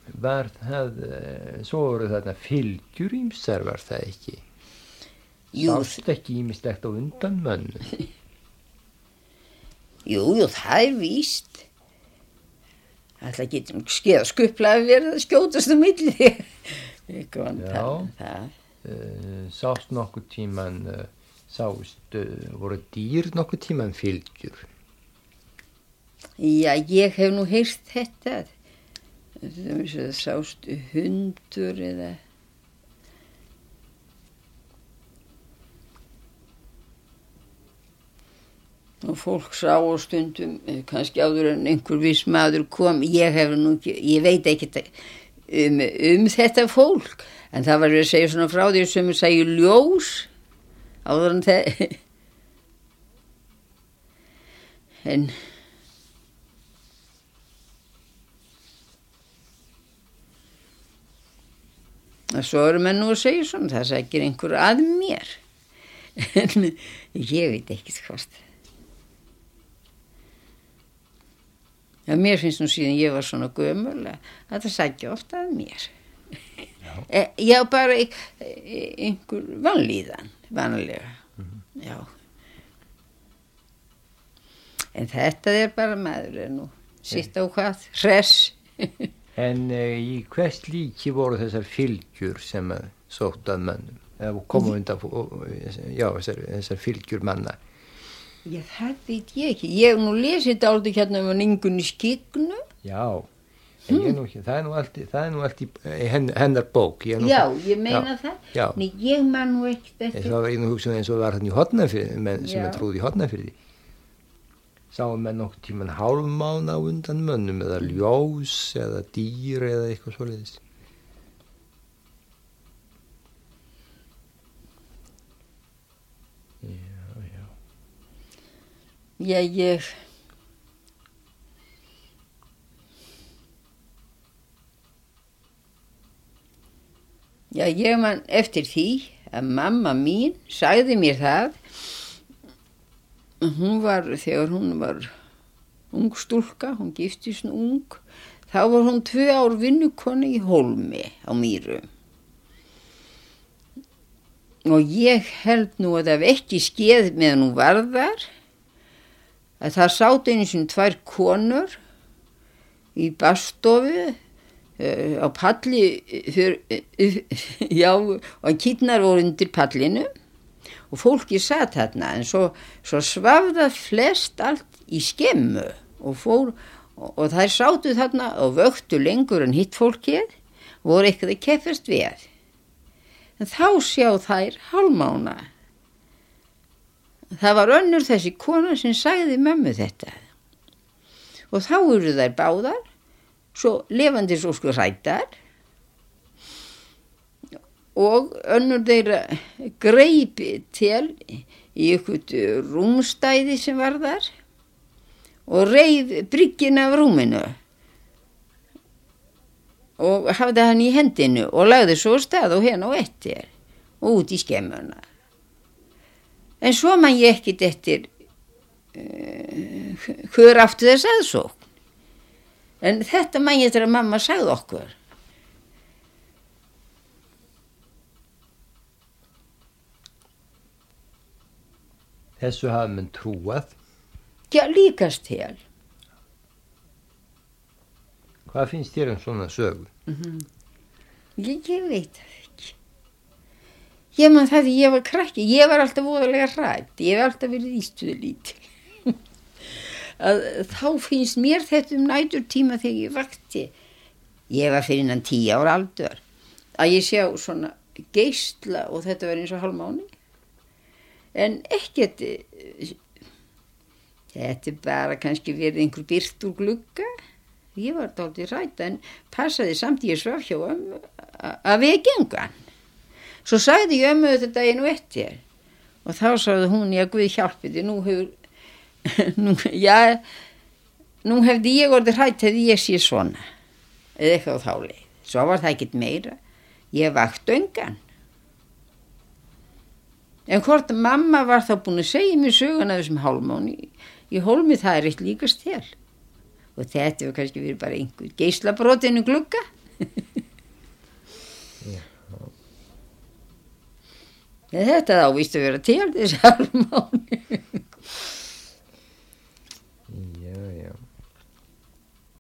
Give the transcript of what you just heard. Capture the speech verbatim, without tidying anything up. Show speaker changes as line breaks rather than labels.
var það, svo voru þarna fylgjur ýmsar, var það ekki?
Jú.
Sást ekki ýmislegt á undan mönnum?
Jú, jú, það er víst. Það getur skeða skuplaði verið að skjótast á milli. Já. Það.
Uh, sást nokkuð tíman, uh, sást, uh, voru dýr nokkuð tíman fylgjur?
Já, ég hef nú heyrt þetta. Það sást hundur eða... Og fólk sá á stundum, kannski áður en einhver viss maður kom, ég hef nú ekki, ég veit ekki um, um þetta fólk, en það var að segja svona frá því sem við segjum ljós, áður en það, en, og svo eru menn nú að segja svona, það sækir einhver að mér, en ég veit ekki hvort. Já, mér finnst nú síðan ég var svona gömul að það sækja ofta að mér. Já, e, já bara e, e, einhver vanlíðan, vanlega. Mm-hmm. Já. En þetta er bara maður nú, sitt á hvað, hress.
En e, í hvers líki voru þessar fylgjur sem sóttu að mönnum? Eða komu undan, já, þessar, þessar fylgjur manna.
Já, það veit ég ekki. Ég hef nú lesið þetta aldrei hérna um Ingunni Skygnu.
Já, en ég nú ekki, það er nú allt, það er nú allt í hennar bók. Ég nú,
já, ég meina
já,
það.
Já.
Nei, ég man nú ekki þetta.
Það var einu hugsun eins og var hann í Hornafirði, menn sem er trúð í Hornafirði. Sáum menn nokkuð tíman hálfmána á undan mönnum, eða ljós, eða dýr, eða eitthvað svoleiðis.
Já, ég... Já, ég man eftir því að mamma mín sagði mér það. Hún var, þegar hún var ung stúlka, hún giftist ung, þá var hún tvö ár vinnukona í Hólmi á Mýrum. Og ég held nú að það ekki skeð meðan hún var þar, að það sátu einu sinni tvær konur í baðstofu uh, á palli, fyr, uh, já, og kýrnar voru undir pallinu og fólki satt þarna, en svo, svo svaf það flest allt í skemmu og fór, og, og þær sátu þarna og vöktu lengur en hitt fólkið, voru eitthvað að keppast við. En þá sjá þær hálfmána. Það var önnur þessi kona sem sagði mömmu þetta. Og þá eru þær báðar, svo lifandi svo sko hræddar, og önnur þeirra greipi til í eitthvað rúmstæði sem var þar og reif bryggina af rúminu og hafði hann í hendinu og lagði svo stað og hérna og eftir og út í skemmuna. En svo man ég ekkit eftir uh, hver aftur þess aðsókn. En þetta man ég eftir að mamma sagði okkur.
Þessu hafa menn trúað?
Já, líkast til.
Hvað finnst þér um svona sögu?
Mm-hmm. Ég, ég veit það ekki. Ég man það því ég var krakki, ég var alltaf voðalega hrædd, ég hef alltaf verið ístuðu lítil. að þá finnst mér þetta um næturtíma þegar ég vakti, ég var fyrir innan tíu ára aldur, að ég sjá svona geisla og þetta var eins og hálfmáni. En ekkert, þetta er bara kannski verið einhver byrt úr glugga. Ég var dálítið hrædd en passaði samt ég svaf hjá ömmu að við gengan. Svo sagði ég ömmu þetta daginn og eftir og þá sagði hún, já Guð hjálpi þig, nú hefur, nú, já, nú hefði ég orðið hrædd hefði ég sé svona, eða eitthvað á þá leið. Svo var það ekkert meira, ég vakti öngan. En hvort mamma var þá búin að segja mér söguna þessum hálfmáni, í Hólmi það er eitt líkast til. Og þetta var kannski verið bara einhver geislabrotin í glugga. Þetta þá víst að vera til þessi hálfmáni.